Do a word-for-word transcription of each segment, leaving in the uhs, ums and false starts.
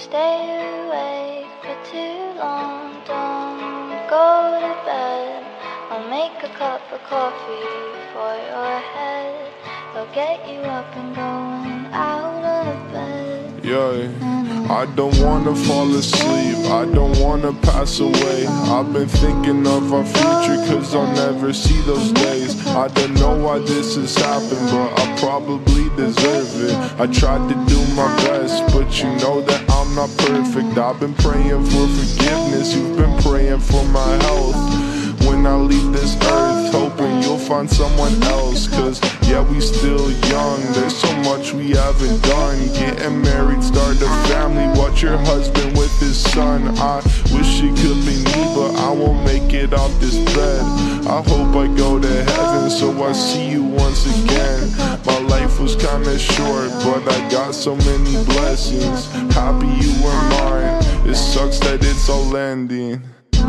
stay awake for too long. Don't go to bed. I'll make a cup of coffee for your head. It'll get you up and going out of bed. Yeah, I don't wanna fall asleep, I don't wanna pass away. I've been thinking of our future, cause I'll never see those days. I don't know why this has happened, but I probably deserve it. I tried to do my best, but you know that I'm not perfect. I've been praying for forgiveness, you've been praying for my health. When I leave this earth, hoping you'll find someone else. Cause yeah, we still young, there's so much we haven't done. Getting married, start a family, watch your husband with his son. I wish it could be me, but I won't make it off this bed. I hope I go to heaven, so I see you once again. My life was kinda short, but I got so many blessings. Happy you were mine, it sucks that it's all ending.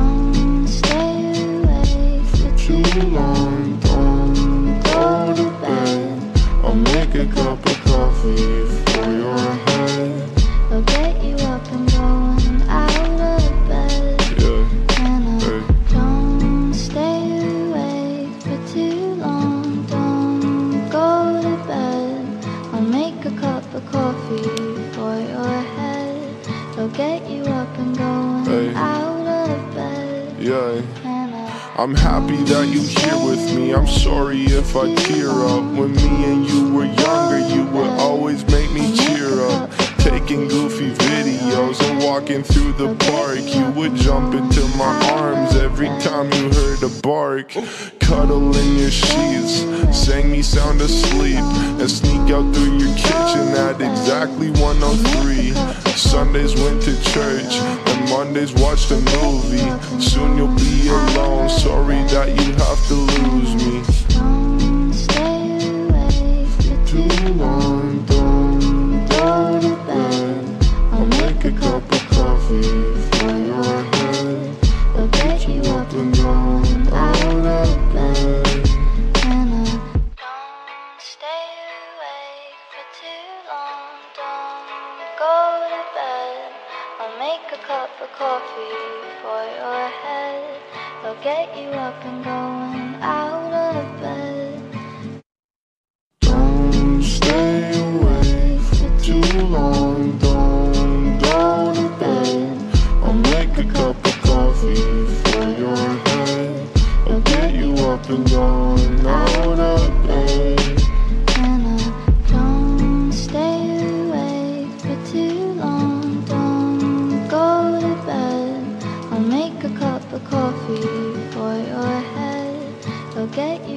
Too long, don't go to bed. I'll make a cup of coffee for your head. I'll get you up and going out of bed. Yeah, And I hey. don't stay awake for too long. Don't go to bed. I'll make a cup of coffee for your head. It'll get you up and going Hey. out of bed. Yeah. And I I'm happy that you here with me. I'm sorry if I tear up. When me and you were younger, you would always make me cheer up. Taking goofy videos and walking through the park, you would jump into my arms every time you heard a bark. Cuddle in your sheets, sang me sound asleep, and sneak out through your kitchen at exactly one oh three. Sundays went to church, and Mondays watched a movie. Soon you'll be alone, sorry that you have to lose me. don't stay awake for Too long, don't go to bed. I'll make a cup of coffee for your head. I'll get you up and going out of bed. And I don't stay awake for too long. Don't go to bed. I'll make a cup of coffee for your head. It'll get you up and going out of bed. Don't stay awake for too long, don't go to bed. I'll make a cup of coffee for your head. I'll get you up and going out of bed. And I don't stay awake for too long. Don't go to bed. I'll make a cup of coffee for your head. It'll get you